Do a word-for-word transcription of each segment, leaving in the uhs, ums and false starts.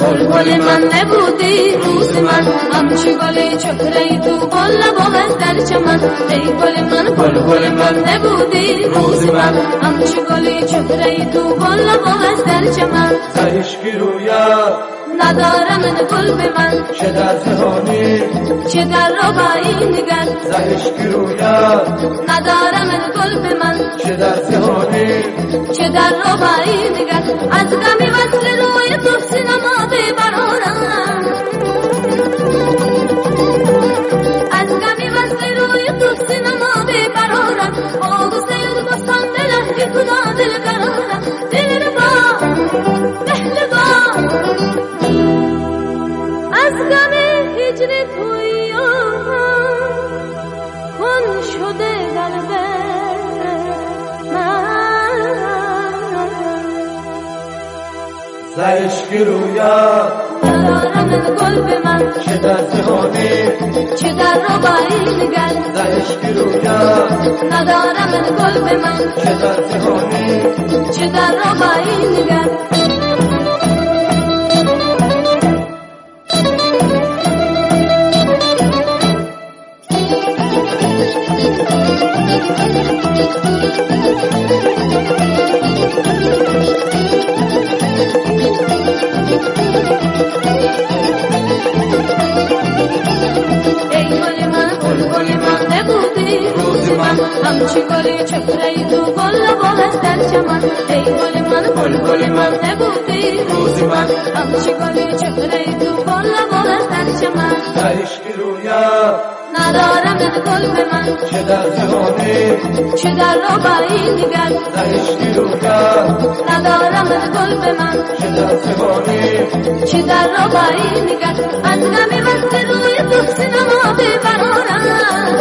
بلبل من نبودی روز من همچی گلی چکری تو گل بود در چمن ای گل من بلبل من نبودی روز من همچی گلی چکری تو گل بود در چمن زهشکی رویا ندارم این گل به من چه در جهانی چه در ربایی نگر زهشکی رویا ندارم این گل به من چه در جهانی چه در ربایی نگر از غمی وصل روی تو سینما ببرارم از غمی وصل روی تو سینما ببرارم آگو سید بستان دلم که خدا دل قرارم دل با دل با از غم هجر توی کن شده قلب من زهشکی رویا ندارم این گل به من چه در جهانی چه در ربایی نگر زهشکی رویا ندارم این گل به من چه در جهانی چه در ربایی نگر همچی گلی چکری تو گل بود در چمن ای گل من بلبل من نبودی روز من همچی گلی چکری تو گل بود در چمن زهشکی رویا ندارم این گل به من چه در جهانی چه در ربایی نگر زهشکی رویا ندارم این گل به من چه در جهانی چه در ربایی نگر از غمی وصل روی تو سینما ببرارم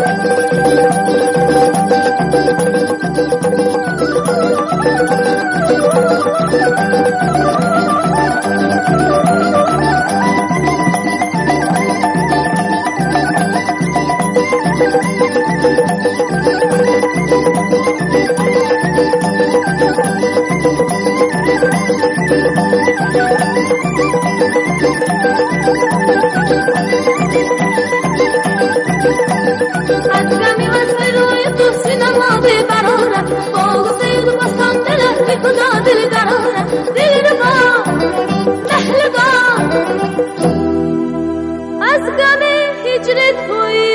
از غم هجر توی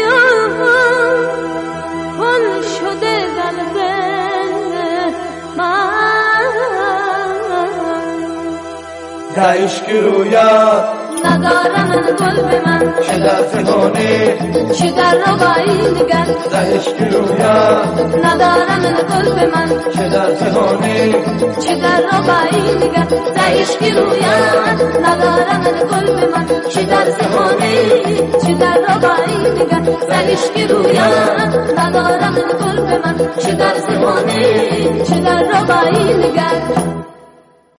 کن شده قلب من زهشکی رویا ندارم این گل به من چه در جهانی چه در ربایی نگر زهشکی رویا ندارم این گل به من چه در جهانی چه در ربایی نگر زهشکی رویا ندارم این گل به من چه در جهانی چه در ربایی نگر زهشکی رویا ندارم این گل به من چه در جهانی چه در ربایی نگر